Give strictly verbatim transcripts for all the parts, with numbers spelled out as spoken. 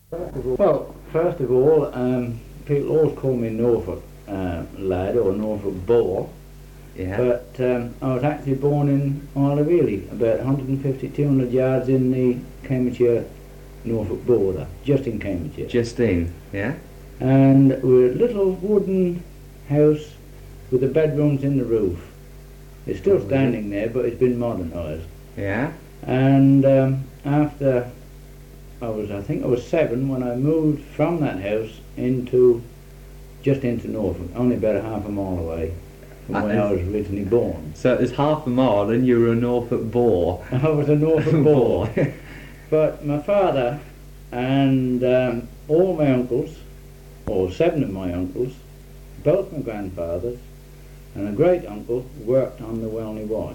Well, first of all, um, people always call me Norfolk uh, lad or Norfolk boar, Yeah. but um, I was actually born in Isle of Ely, about one fifty, two hundred yards in the Cambridgeshire Norfolk border, just in Cambridgeshire. Justine. Yeah. And we're a little wooden house with the bedrooms in the roof. It's still Oh, really? standing there, but it's been modernised. Yeah. And um, after I was, I think I was seven when I moved from that house into, just into Norfolk, only about a half a mile away from That where I is- was originally born. So it was half a mile, and you were a Norfolk boar. I was a Norfolk boy. But my father and um, all my uncles, or seven of my uncles, both my grandfathers, and a great uncle worked on the Welney Wash.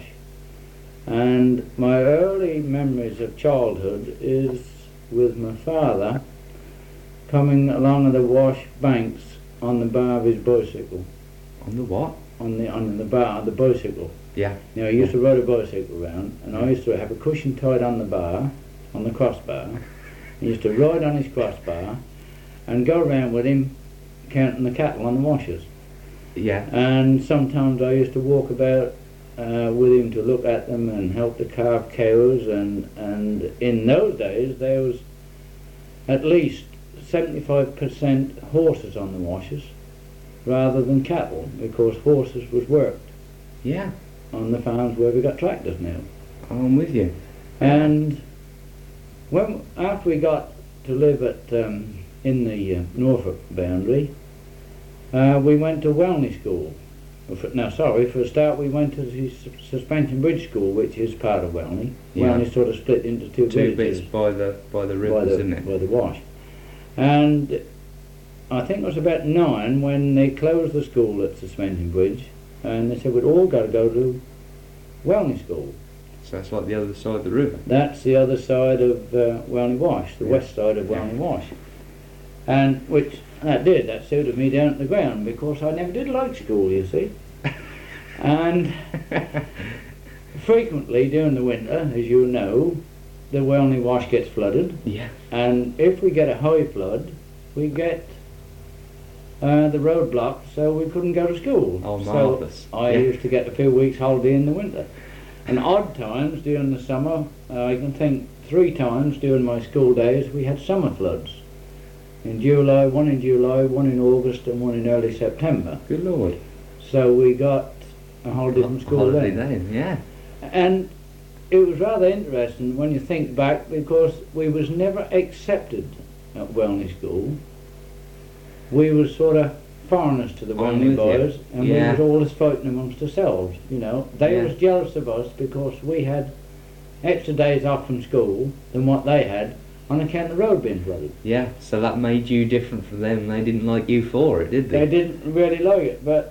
And my early memories of childhood is with my father coming along the wash banks on the bar of his bicycle, On the what? on the on the bar of the bicycle. Yeah. You know, he used to ride a bicycle round, and I used to have a cushion tied on the bar, on the crossbar. He used to ride on his crossbar and go around with him counting the cattle on the washers. Yeah. And sometimes I used to walk about uh, with him to look at them and help to calve cows, and, and in those days there was at least seventy-five percent horses on the washers rather than cattle, because horses was worked Yeah. on the farms where we got tractors now. I'm with you. And when after we got to live at um, in the uh, Norfolk boundary, uh, we went to Welney School. Well, for- No, sorry, for a start we went to the Sus- Suspension Bridge School, which is part of Welney. Yeah. Welney sort of split into two, Two villages bits by the by the by rivers, the, isn't it? by the wash. And I think it was about nine when they closed the school at Suspension Bridge, and they said we'd all got to go to Welney School. So that's like the other side of the river. That's the other side of uh, Welney Wash, the Yeah. west side of Yeah. Welney Wash. And which that did, that suited me down to the ground, because I never did like school, you see. And frequently during the winter, as you know, the Welney Wash gets flooded, Yeah. and if we get a high flood, we get uh, the road blocked, so we couldn't go to school. Oh, so marvellous. I Yeah. used to get a few weeks holiday in the winter. And odd times during the summer, uh, I can think three times during my school days we had summer floods. In July, one in July, one in August, and one in early September. Good Lord. So we got a holiday from school Holiday then. then, yeah. And it was rather interesting when you think back, because we was never accepted at Welney School. We was sort of foreigners to the I'm Welney with you. boys, and Yeah. we was always fighting amongst ourselves, you know. They Yeah. was jealous of us because we had extra days off from school than what they had on account of the road being flooded. Yeah, so that made you different from them. They didn't like you for it, did They they? didn't really like it, but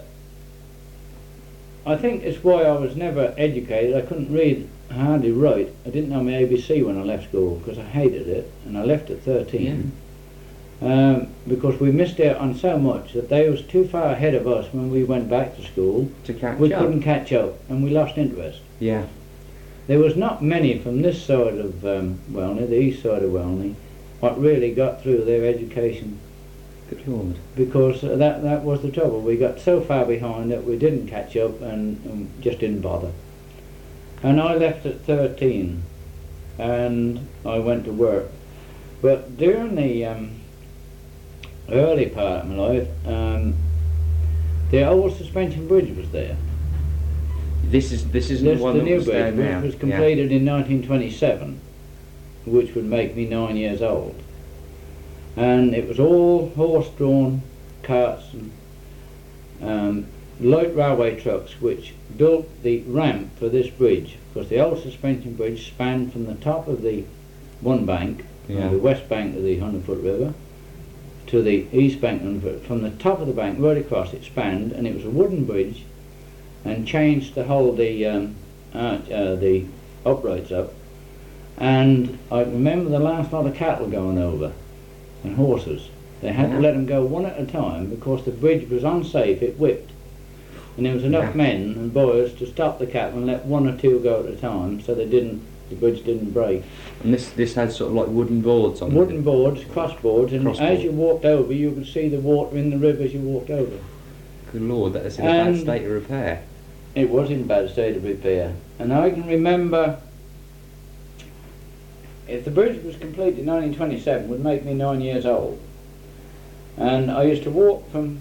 I think it's why I was never educated. I couldn't read, hardly write. I didn't know my A B C when I left school because I hated it, and I left at thirteen. Um, because we missed out on so much that they was too far ahead of us when we went back to school. To catch We up. couldn't catch up, and we lost interest. Yeah. There was not many from this side of um, Welney, the east side of Welney, what really got through their education, Good Lord. because uh, that that was the trouble. We got so far behind that we didn't catch up and, and just didn't bother. And I left at thirteen, and I went to work. But during the um, early part of my life, um, the old Suspension Bridge was there. This is this isn't This, the one the that new was there bridge, now. which was completed in nineteen twenty-seven, which would make me nine years old. And it was all horse-drawn carts and um, light railway trucks which built the ramp for this bridge, because the old Suspension Bridge spanned from the top of the one bank, Yeah. on the west bank of the Hundred Foot River, to the east bank of the Hundred Foot. From the top of the bank right across it spanned, and it was a wooden bridge, and changed to hold the um, arch, uh, the uprights up. And I remember the last lot of cattle going over, and horses. They had Yeah. to let them go one at a time because the bridge was unsafe, it whipped. And there was enough Yeah. men and boys to stop the cattle and let one or two go at a time so they didn't the bridge didn't break. And this this had sort of like wooden boards on Wooden it. boards, cross boards, and Cross as board. you walked over, you could see the water in the river as you walked over. Good lord, that is in a bad And- state of repair. It was in bad state of repair, and I can remember. If the bridge was completed in nineteen twenty-seven, it would make me nine years old. And I used to walk from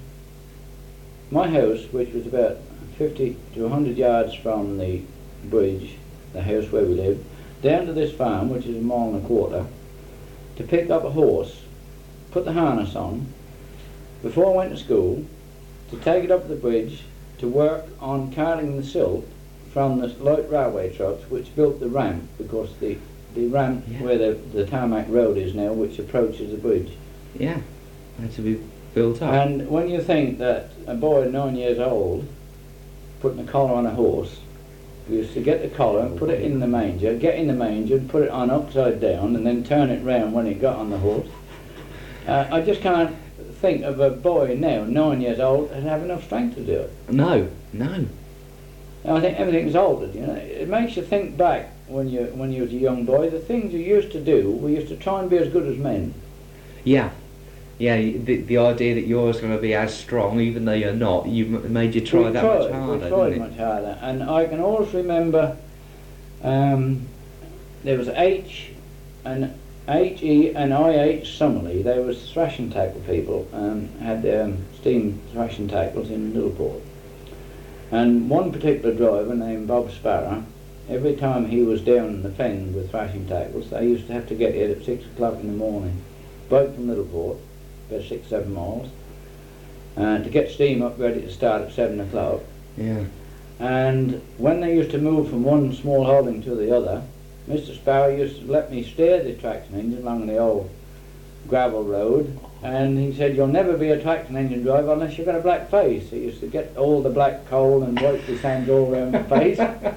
my house, which was about fifty to a hundred yards from the bridge, the house where we lived, down to this farm, which is a mile and a quarter, to pick up a horse, put the harness on, before I went to school, to take it up the bridge, to work on carting the silt from the light railway trucks, which built the ramp, because the the ramp Yeah. where the, the tarmac road is now, which approaches the bridge. Yeah, had to be built up. And when you think that a boy nine years old putting a collar on a horse, we used to get the collar and put it in the manger, get in the manger and put it on upside down and then turn it round when it got on the horse. Uh, I just can't think of a boy now, nine years old, and have enough strength to do it. No, no. And I think everything's altered, you know. It makes you think back when you when you was a young boy, the things you used to do, we used to try and be as good as men. Yeah, yeah. y- The the idea that you're going to be as strong, even though you're not, you m- made you try we that tried, much harder, we tried didn't it? much harder. And I can always remember um, there was H and H E and I H Summerley. They was thrashing tackle people, um, had um, steam thrashing tackles in Littleport. And one particular driver named Bob Sparrow, every time he was down in the fen with thrashing tackles, they used to have to get here at six o'clock in the morning, boat from Littleport, about six, seven miles, uh, to get steam up ready to start at seven o'clock. Yeah. And when they used to move from one small holding to the other, Mister Sparrow used to let me steer the traction engine along the old gravel road, and he said, "You'll never be a traction engine driver unless you've got a black face." He used to get all the black coal and wipe his hands all around the face.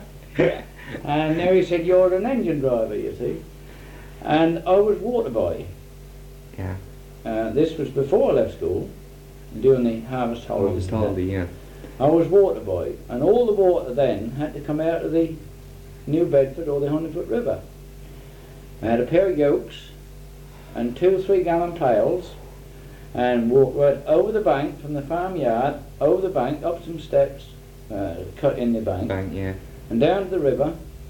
And now he said, "You're an engine driver, you see." And I was water boy. Yeah. Uh, this was before I left school, during the harvest I holidays. was told, yeah. I was water boy, and all the water then had to come out of the New Bedford or the Hundredfoot River. I had a pair of yokes and two three gallon pails, and walked right over the bank from the farmyard, over the bank, up some steps, uh, cut in the bank, Bank, yeah. and down to the river,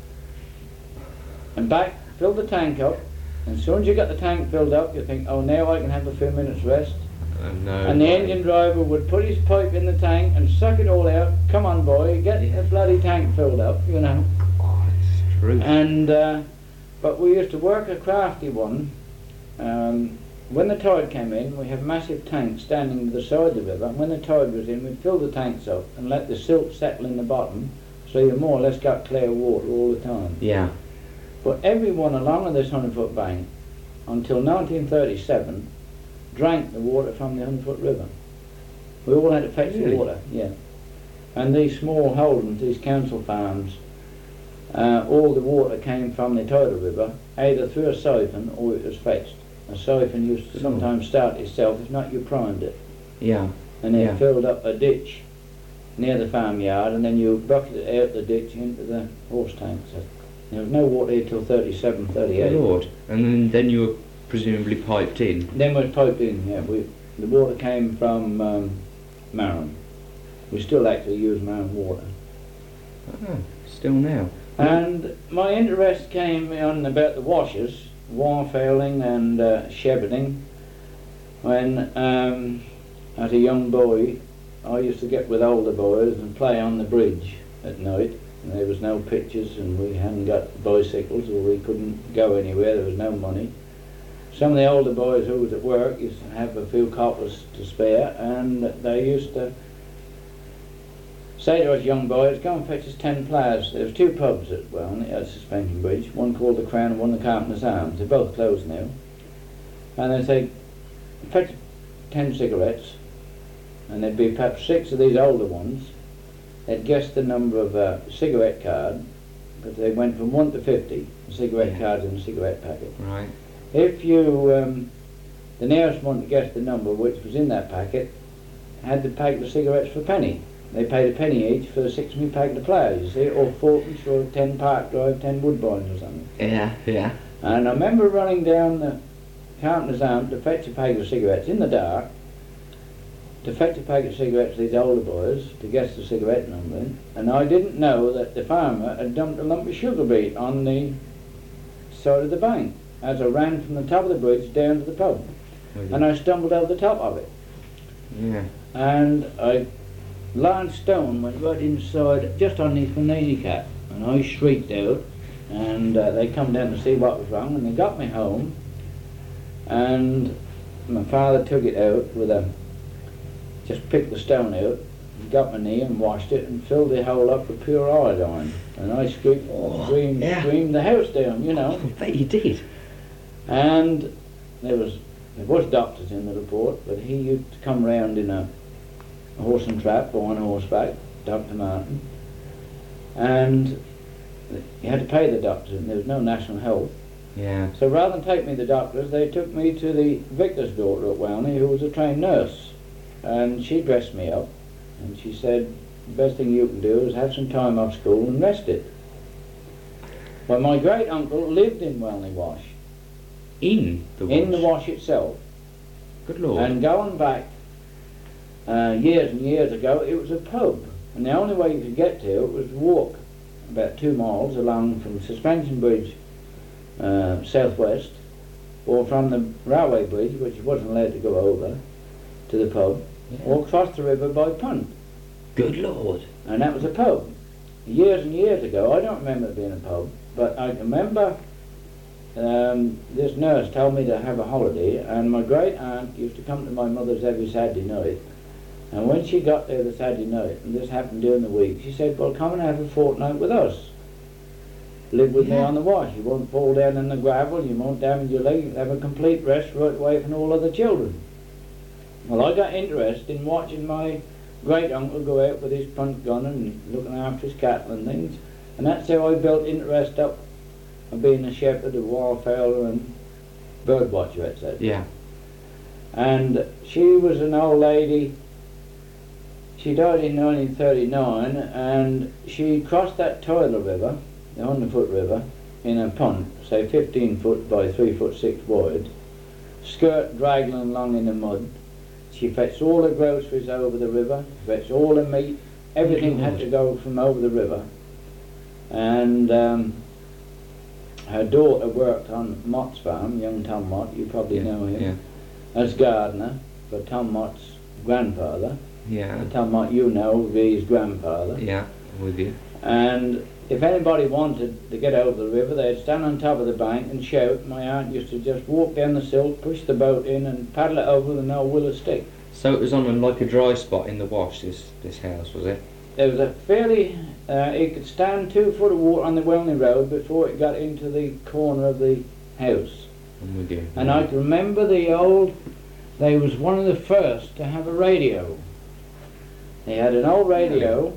and back, fill the tank up, and as soon as you got the tank filled up, you think, oh, now I can have a few minutes rest. Uh, no. And the engine driver would put his pipe in the tank and suck it all out. Come on, boy, get Yeah. the bloody tank filled up, you know. Oh, it's true. And uh, but we used to work a crafty one. Um, when the tide came in, we have massive tanks standing to the side of the river. And when the tide was in, we'd fill the tanks up and let the silt settle in the bottom, so you more or less got clear water all the time. Yeah. But everyone along this hundred-foot bank, until nineteen thirty-seven, drank the water from the Hundredfoot River. We all had to fetch Really? the water, yeah. And these small holdings, these council farms, uh, all the water came from the tidal river, either through a siphon or it was fetched. A siphon used to Oh. sometimes start itself, if not you primed it. Yeah. And then Yeah. it filled up a ditch near the farmyard, and then you bucketed it out the ditch into the horse tanks. There was no water here till thirty-seven, thirty-eight. Good lord. And then, then you were presumably piped in. Then we piped in, yeah. We, the water came from um, Marron. We still actually use Marron water. Oh, still now. And my interest came on about the washers, warfailing and uh, shepherding, when um, as a young boy I used to get with older boys and play on the bridge at night. And there was no pictures and we hadn't got bicycles, or we couldn't go anywhere, there was no money. Some of the older boys who was at work used to have a few coppers to spare, and they used to say to us young boys, "Go and fetch us ten ploughs." There was two pubs at well at Suspension Bridge, one called the Crown and one the Carpenter's Arms. They're both closed now. And they'd say, "Fetch ten cigarettes," and there'd be perhaps six of these older ones. They'd guess the number of a uh, cigarette card, because they went from one to fifty cigarette Yeah. cards in a cigarette packet. Right. If you, um, the nearest one to guess the number which was in that packet, had the packet of cigarettes for a penny. they paid a penny each for the six-penny packet of players, you see, or fourpence for ten Park Drive, ten Woodbines or something. Yeah, yeah. And I remember running down the Carpenter's Arm to fetch a packet of cigarettes in the dark, to fetch a packet of cigarettes to these older boys to guess the cigarette number in, and I didn't know that the farmer had dumped a lump of sugar beet on the side of the bank as I ran from the top of the bridge down to the pub. Really? And I stumbled over the top of it. Yeah. And a large stone went right inside, just underneath my kneecap, and I shrieked out, and uh, they come down to see what was wrong, and they got me home, and my father took it out with a, just picked the stone out, got my knee and washed it and filled the hole up with pure iodine, and I screamed, Oh, screamed, yeah. screamed the house down, you know. I bet you did. And there was there was doctors in the report, but he used to come round in a, a horse and trap or on horseback, Doctor Martin, and you had to pay the doctors, and there was no national health. Yeah. So rather than take me to the doctors, they took me to the vicar's daughter at Walney, who was a trained nurse, and she dressed me up, and she said, the best thing you can do is have some time off school and rest it. Well, my great uncle lived in Walney Wash. In the wash? In the wash itself. Good Lord. And going back uh, years and years ago, it was a pub, and the only way you could get to it was walk about two miles along from Suspension Bridge uh, southwest, or from the railway bridge, which you wasn't allowed to go over, to the pub, Yeah. or cross the river by punt. Good Lord. And that was a pub. Years and years ago, I don't remember it being a pub, but I remember um, this nurse told me to have a holiday, and my great aunt used to come to my mother's every Saturday night, and when she got there the Saturday night, and this happened during the week, she said, well, come and have a fortnight with us. Live with me Yeah. on the wash. You won't fall down in the gravel, you won't damage your leg, you'll have a complete rest right away from all other children. Well, I got interested in watching my great uncle go out with his punt gun and looking after his cattle and things, and that's how I built interest up of being a shepherd, a wildfowler and bird watcher, et cetera. Yeah. And she was an old lady. She died in nineteen thirty-nine, and she crossed that Tyler River, the Underfoot River, in a punt, say fifteen foot by three foot six wide, skirt dragging along in the mud. She fetched all the groceries over the river, fetched all the meat, everything had to go from over the river. And um, her daughter worked on Mott's farm, young Tom Mott, you probably Yeah. know him, Yeah. as gardener for Tom Mott's grandfather. Yeah. The Tom Mott you know would be his grandfather. Yeah. I'm with you. And if anybody wanted to get over the river, they'd stand on top of the bank and shout. My aunt used to just walk down the silt, push the boat in and paddle it over with an old willow stick. So it was on a, like a dry spot in the wash, this this house, was it? There was a fairly, uh, it could stand two foot of water on the Welney Road before it got into the corner of the house. I'm with you. And I can remember the old, they was one of the first to have a radio. They had an old radio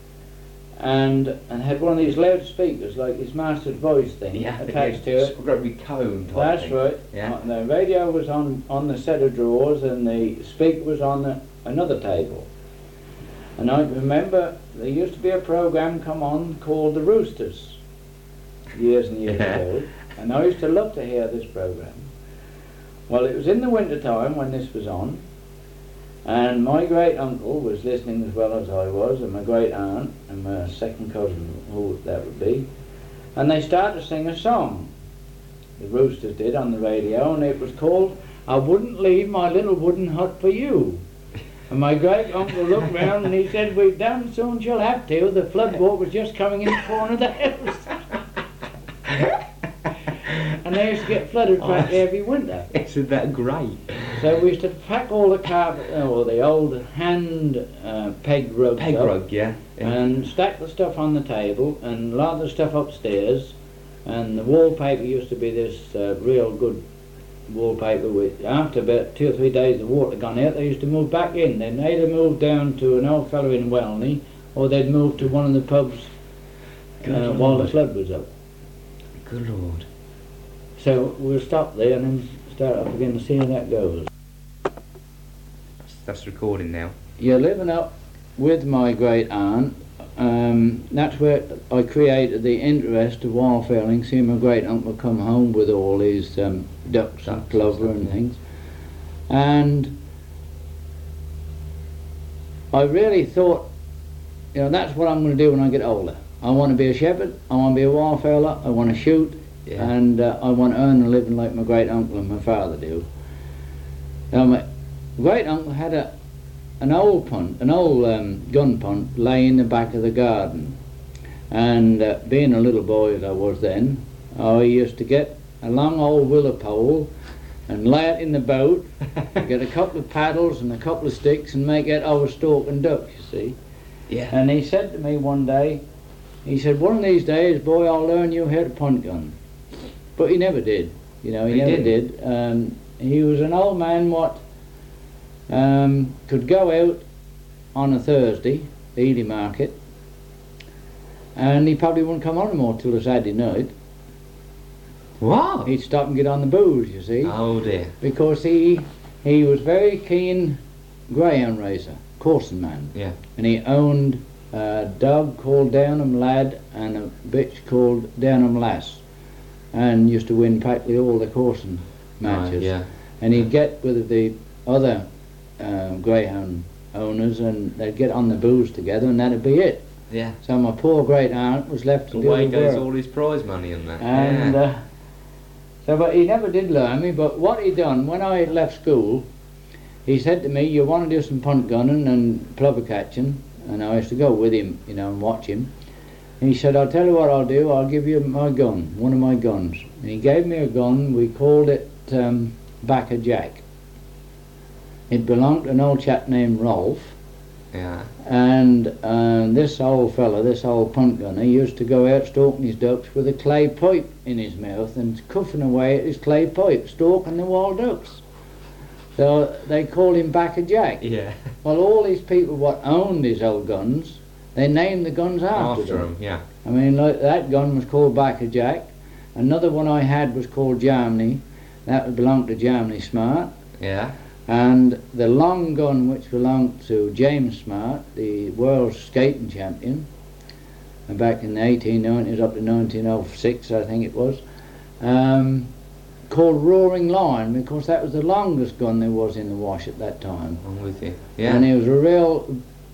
and and had one of these loudspeakers like his master's voice thing Yeah. attached to It's it. got to be cone type That's thing. right. Yeah. Uh, The radio was on, on the set of drawers and the speaker was on the, another table. And I remember there used to be a program come on called The Roosters years and years Yeah. ago, and I used to love to hear this program. Well, it was in the winter time when this was on, and my great uncle was listening as well as I was, and my great aunt and my second cousin, who that would be, and they started to sing a song. The Roosters did on the radio, and it was called "I Wouldn't Leave My Little Wooden Hut for You." And my great uncle looked round and he said, "We damn soon shall have to. The flood water was just coming in the corner of the house." And they used to get flooded practically every winter. Isn't that great? So we used to pack all the carpet, or the old hand uh, peg rugs Peg up, rug, yeah. yeah. and stack the stuff on the table, and a lot of the stuff upstairs. And the wallpaper used to be this uh, real good wallpaper. With after about two or three days the water gone out, they used to move back in. Then they'd either move down to an old fellow in Welney, or they'd move to one of the pubs uh, while the flood was up. Good Lord. So we'll stop there and then start up again to see how that goes. That's, that's recording now. You're living up with my great aunt. Um, that's where I created the interest of wildfowling, seeing my great uncle come home with all these um, ducks and Ducks plover and and stuff, yeah. things. And I really thought, you know, that's what I'm going to do when I get older. I want to be a shepherd, I want to be a wildfowler, I want to shoot, Yeah. and uh, I want to earn a living like my great uncle and my father do. Now, my great uncle had a an old punt, an old um, gun punt, lay in the back of the garden. And uh, being a little boy as I was then, I used to get a long old willow pole and lay it in the boat, get a couple of paddles and a couple of sticks and make it over stalking ducks, you see. Yeah. And he said to me one day, he said, one of these days, boy, I'll learn you how to punt gun. But he never did, you know, he, He never didn't? did. Um, he was an old man what um, could go out on a Thursday, the Ely market, and he probably wouldn't come on anymore till the Saturday night. What? He'd stop and get on the booze, you see, Oh dear. because he he was very keen greyhound racer, coursing man, Yeah. and he owned a dog called Downham Lad and a bitch called Downham Lass, and used to win practically all the coursing matches. Right, yeah. And he'd get with the other uh, greyhound owners, and they'd get on the booze together, and that'd be it. Yeah. So my poor great aunt was left to do Away the goes work. all his prize money and that. And yeah. uh, so, but he never did learn me. But what he done when I left school, he said to me, "You want to do some punt gunning and plover catching?" And I used to go with him, you know, and watch him. And he said, "I'll tell you what I'll do. I'll give you my gun, one of my guns." And he gave me a gun. We called it um, Backer Jack. It belonged to an old chap named Rolf. Yeah. And uh, this old fella, this old punt gunner, used to go out stalking his ducks with a clay pipe in his mouth and cuffing away at his clay pipe, stalking the wild ducks. So they called him Backer Jack. Yeah. Well, all these people what owned these old guns, they named the guns after, After them. him, yeah. I mean, like, that gun was called Backer Jack. Another one I had was called Germany. That belonged to Germany Smart. Yeah. And the long gun which belonged to James Smart, the world skating champion, and back in the eighteen nineties up to nineteen oh six I think it was, um, called Roaring Lion, because that was the longest gun there was in the wash at that time. I'm with you. Yeah. And it was a real,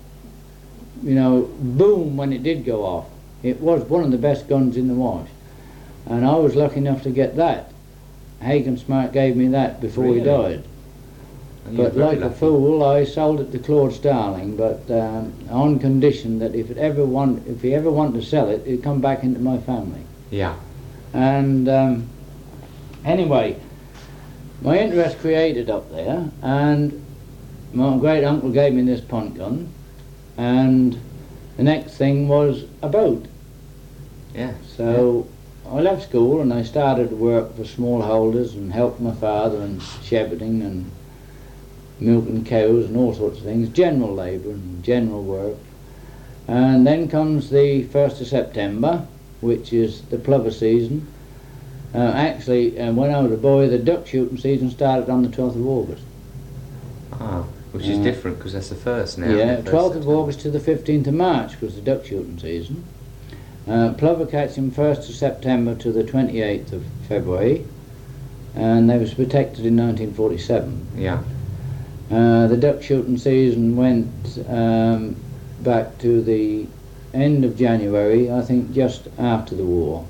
you know, boom when it did go off. It was one of the best guns in the wash. And I was lucky enough to get that. Hagen Smart gave me that before Really? he died. And you're But very like a lucky. fool, I sold it to Claude Starling, but um, on condition that if it ever want, if he ever wanted to sell it, it'd come back into my family. Yeah. And um, anyway, my interest created up there, and my great uncle gave me this punt gun, and the next thing was a boat. Yeah. So I left school and I started to work for smallholders and helped my father in shepherding and milking cows and all sorts of things, general labour and general work. And then comes the first of September, which is the plover season. Uh, actually, uh, when I was a boy, the duck shooting season started on the twelfth of August. Ah, which is Uh, different because that's the first now. Yeah, the first twelfth of September. August to the fifteenth of March was the duck shooting season. Uh, plover catching first of September to the twenty-eighth of February, and they was protected in nineteen forty-seven. Yeah. Uh, the duck shooting season went um, back to the end of January, I think just after the war.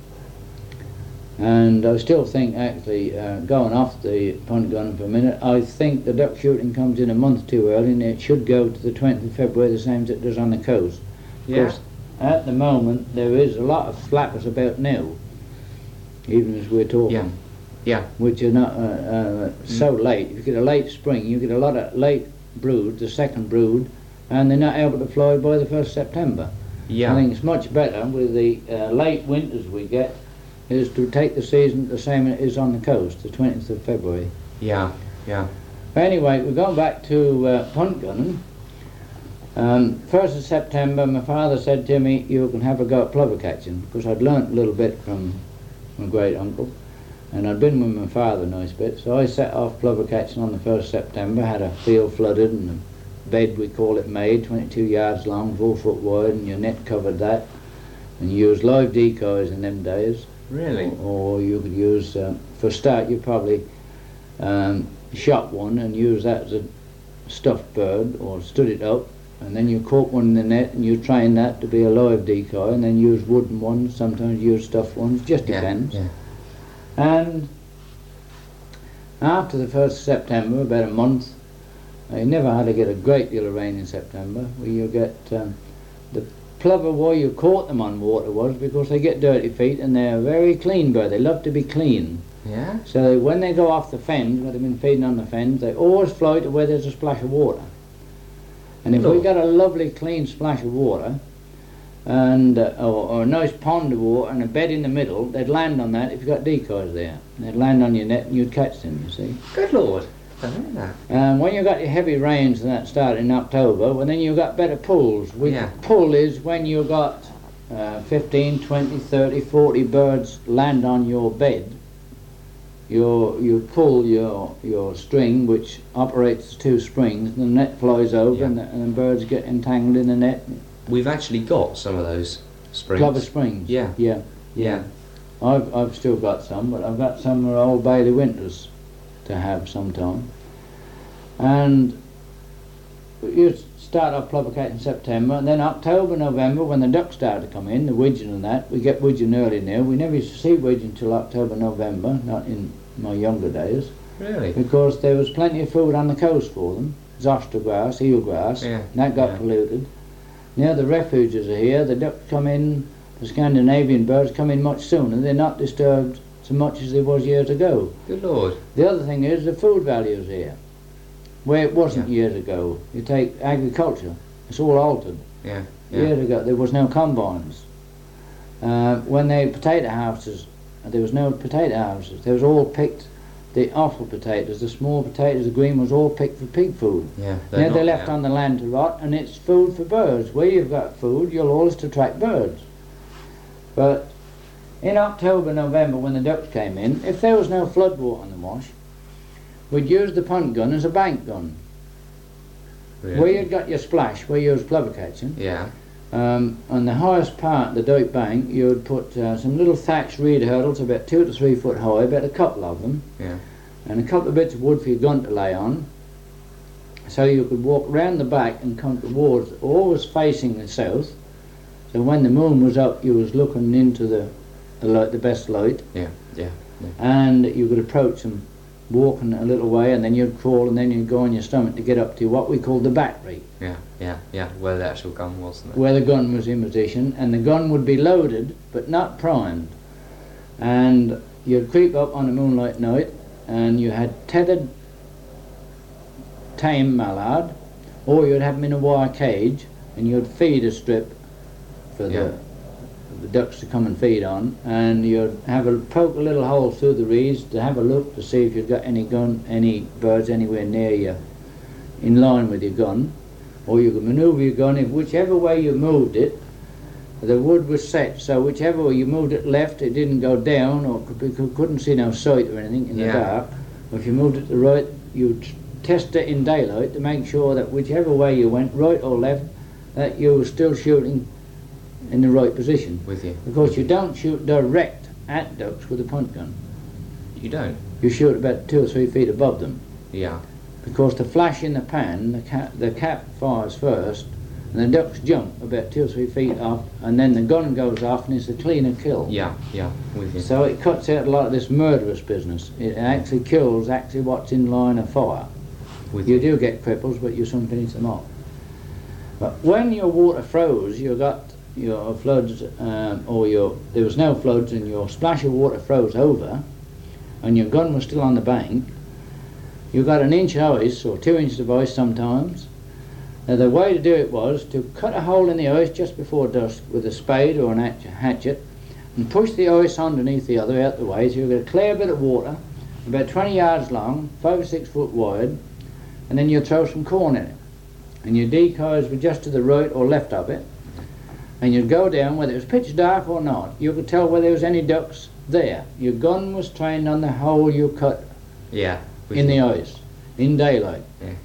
And I still think, actually, uh, going off the punt gun for a minute, I think the duck shooting comes in a month too early, and it should go to the twentieth of February, the same as it does on the coast. Of Yeah. course, at the moment, there is a lot of flappers about now, even as we're talking. Yeah. Yeah. Which are not uh, uh, so late. If you get a late spring, you get a lot of late brood, the second brood, and they're not able to fly by the first of September. Yeah. I think it's much better with the uh, late winters we get, is to take the season the same as it is on the coast, the twentieth of February. Yeah. Yeah. Anyway, we're going back to uh, punt gunning. Um, first of September, my father said to me, "You can have a go at plover catching," because I'd learnt a little bit from my great uncle. And I'd been with my father a nice bit, so I set off plover catching on the first of September, had a field flooded and bed, we call it, made, twenty-two yards long, four foot wide, and your net covered that. And you use live decoys in them days. Really? Or, or you could use, uh, for a start, you probably um, shot one and use that as a stuffed bird, or stood it up, and then you caught one in the net and you train that to be a live decoy, and then use wooden ones, sometimes use stuffed ones, just depends. Yeah, And after the first of September, about a month, I never had to get a great deal of rain in September, where you get um, the plover, why you caught them on water was because they get dirty feet and they're very clean bird. They love to be clean. Yeah? So when they go off the fens, where they've been feeding on the fens, they always fly to where there's a splash of water. And if Lord. we got a lovely clean splash of water, and uh, or, or a nice pond of water and a bed in the middle, they'd land on that if you got decoys there. They'd land on your net and you'd catch them, you see. Good Lord. I don't know that. And when you got your heavy rains and that started in October, well then you got better pulls. We, Yeah. Pull is when you got uh, fifteen, twenty, thirty, forty birds land on your bed. You, you pull your your string, which operates two springs, and the net flies over, Yeah. and, the, and the birds get entangled in the net. We've actually got some of those springs. Plover springs. Yeah. Yeah. Yeah. I've I've still got some, but I've got some of Old Bailey Winters to have sometime. And you start off plover catch in September, and then October, November, when the ducks start to come in, the widgeon and that, we get widgeon early now. We never used to see widgeon until October, November, not in my younger days, Really? because there was plenty of food on the coast for them. Zoster grass, eelgrass, Yeah, and that got yeah. polluted. Now the refuges are here, the ducks come in, the Scandinavian birds come in much sooner, they're not disturbed so much as they was years ago. Good Lord. The other thing is the food values here, where it wasn't Yeah. years ago. You take agriculture, it's all altered. Yeah. Yeah. Years ago there was no combines. Uh, when they potato houses, there was no potato houses. They was all picked, the offal potatoes, the small potatoes, the green was all picked for pig food. Yeah. Now they're not left now. on the land to rot, and it's food for birds. Where you've got food, you'll always attract birds. But in October, November, when the ducks came in, if there was no flood water on the wash, we'd use the punt gun as a bank gun. Really? Where you'd got your splash, where you was plover catching, Yeah. um, on the highest part, the dyke bank, you would put uh, some little thatched reed hurdles about two to three foot high, about a couple of them, Yeah. and a couple of bits of wood for your gun to lay on, so you could walk round the back and come towards, always facing the south, so when the moon was up you was looking into the, the light, the best light, Yeah. Yeah. and you could approach them walking a little way, and then you'd crawl, and then you'd go on your stomach to get up to what we call the battery, Yeah. Yeah. Yeah. Where the actual gun was. Wasn't it? where the gun was in position, and the gun would be loaded but not primed, and you'd creep up on a moonlight night, and you had tethered tame mallard, or you'd have them in a wire cage, and you'd feed a strip for Yeah. the, the ducks to come and feed on, and you'd have a poke a little hole through the reeds to have a look to see if you'd got any gun, any birds anywhere near you, in line with your gun, or you could manoeuvre your gun if whichever way you moved it, the wood was set, so whichever way you moved it left, it didn't go down, or could, could, couldn't see no sight or anything in Yeah. the dark. Or if you moved it to the right, you'd test it in daylight to make sure that whichever way you went, right or left, that you were still shooting in the right position. With you. Because you don't shoot direct at ducks with a punt gun. You don't. You shoot about two or three feet above them. Yeah. Because the flash in the pan, the cap, the cap fires first, and the ducks jump about two or three feet off, and then the gun goes off, and it's a cleaner kill. Yeah. Yeah. With you. So it cuts out a lot of this murderous business. It actually kills actually what's in line of fire. With You do get cripples, but you soon finish them off. But when your water froze, you got your floods, um, or your there was no floods, and your splash of water froze over, and your gun was still on the bank. You got an inch of ice, or two inches of ice sometimes. Now the way to do it was to cut a hole in the ice just before dusk with a spade or an hatch- hatchet, and push the ice underneath the other out the way, so you get a clear bit of water, about twenty yards long, five or six foot wide, and then you throw some corn in it. And your decoys were just to the right or left of it, and you'd go down, whether it was pitch dark or not, you could tell whether there was any ducks there. Your gun was trained on the hole you cut Yeah. With in you. the ice, in daylight. Yeah.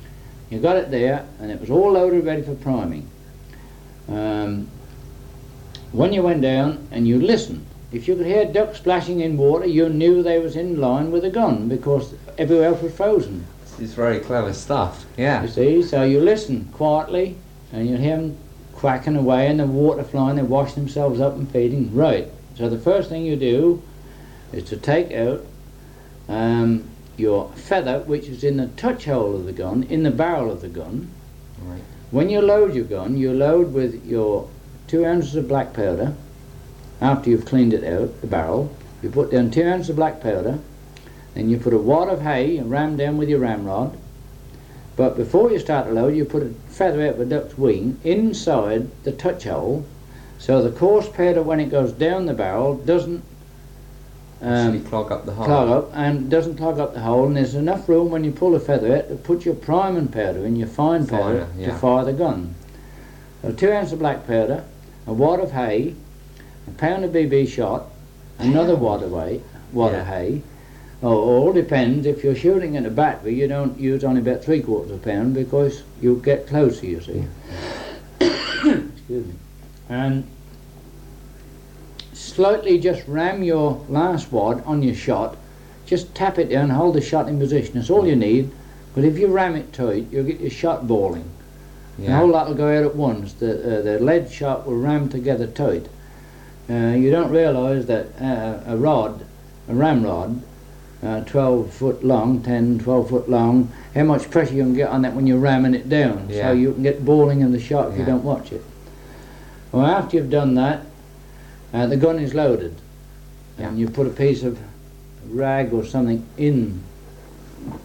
You got it there, and it was all loaded, ready for priming. Um, when you went down and you listened, if you could hear ducks splashing in water, you knew they was in line with a gun, because everywhere else was frozen. It's very clever stuff. Yeah. You see, so you listen quietly, and you hear them quacking away, and the water flying. They wash themselves up and feeding. Right. So the first thing you do is to take out um, your feather, which is in the touch hole of the gun, in the barrel of the gun. Right. When you load your gun, you load with your two ounces of black powder. After you've cleaned it out, the barrel, you put down two ounces of black powder, then you put a wad of hay and ram down with your ramrod. But before you start to load, you put a feather out of a duck's wing inside the touch hole, so the coarse powder, when it goes down the barrel, doesn't Actually um, clog up the hole. clog up, and doesn't clog up the hole, and there's enough room when you pull the feather out to put your priming powder in, your fine powder, Finer, yeah. to fire the gun. So two ounces of black powder, a wad of hay, a pound of B B shot, another wad of hay, wad Yeah. of hay. Oh, it all depends. If you're shooting in a battery, you don't use only about three quarters of a pound, because you get closer, you see. Excuse me. And slightly just ram your last wad on your shot. Just tap it down, hold the shot in position. That's all you need. But if you ram it tight, you'll get your shot balling. The Yeah. whole lot will go out at once. The, uh, the lead shot will ram together tight. Uh, you don't realise that uh, a rod, a ramrod, uh, twelve foot long, ten, twelve foot long, how much pressure you can get on that when you're ramming it down. Yeah. So you can get balling in the shot if you Yeah. don't watch it. Well, after you've done that, uh, the gun is loaded. Yeah. And you put a piece of rag or something in